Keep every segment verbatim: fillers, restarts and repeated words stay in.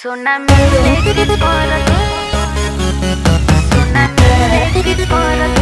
सोना मिले की परत सोना मिले की परत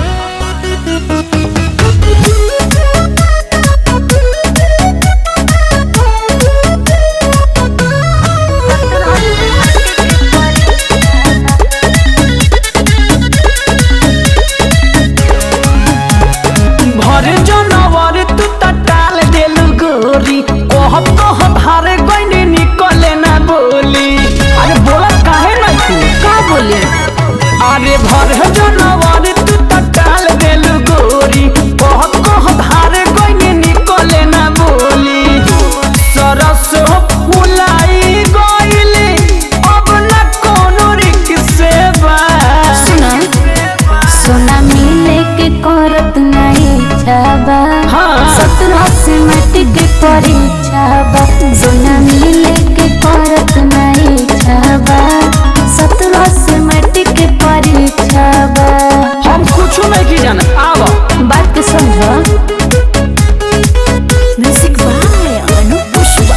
भर जनवर तू टाल देलू गोरी कहब कहब हारे गईनी निकले ना बोली। अरे बोला काहे ना तू का बोली। अरे भर जनवर तू टाल देलू गोरी कहब कहब हारे गईनी निकले ना बोली। सरस फुलाई गईली अब ना कोनो रिक्से बा। सुना सोना मिले के करत नहीं छाबा सत्रह से मिट्टी के परीक्षा बा। सोना मिले के करत नहीं छाबा सत्रह से मिट्टी के परीक्षा बा। हम कुछ नहीं की जाना आवा बात के समझो म्यूजिक बाय अनु पुष्पा।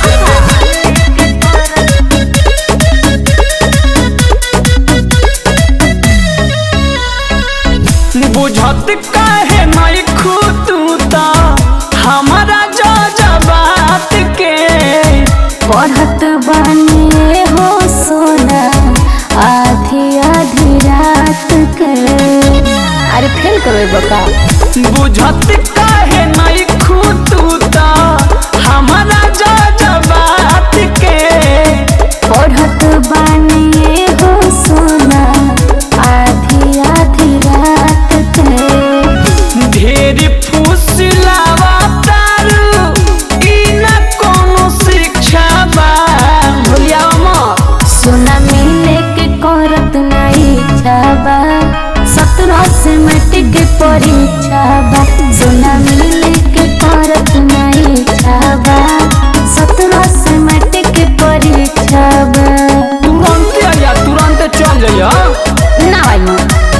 बुझत काहे नहीं खुदूता हमारा जज्बात के। पढ़त बने हो सोना आधी आधी रात के। अरे फेल करो बका। बुझत काहे नहीं खुदूता हमारा जज्बात के। पढ़त बने हो सोना आधी आधी रात के। ढेर फुसलावा तारू ई ना कोनो शिक्षा बा। भूलिया मत सोना मिले के करत नहीं छाबा सत्रह से मिट्टी के परीक्षा बा। सोना मिले के करत नहीं छाबा सत्रह से मिट्टी के परीक्षा बा। तुरंत आया तुरंत चल जाइया ना भाई माँ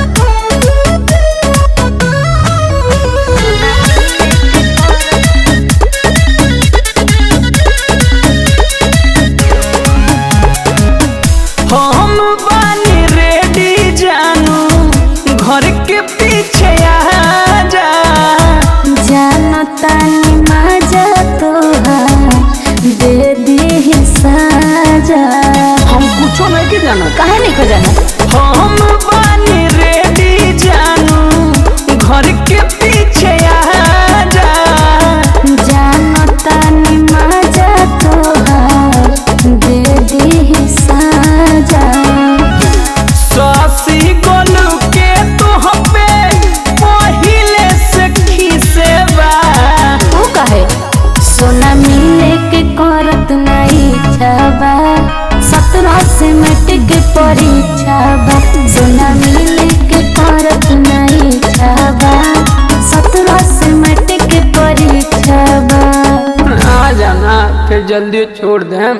हम बानी रेडी जानू घर के पीछे आ जा। जानता नहीं मजा तोहार दे दी साजा। हम कुछो नहीं की जाना काहे नहीं को जाना। हम बानी रेडी जानू घर के पीछे आ जा। जानता नहीं मजा तोहार दे दी साजा। सासी गोलू के तुह पे पहिले से खीसे बा। तू कहे सोना मिले के करत नहीं छाबा सत्रह से मिट्टी के परीक्षा बा। सोना मिले के करत नहीं छाबा सत्रह से मिट्टी के परीक्षा बा। आ जाना फिर जल्दी छोड़ दे।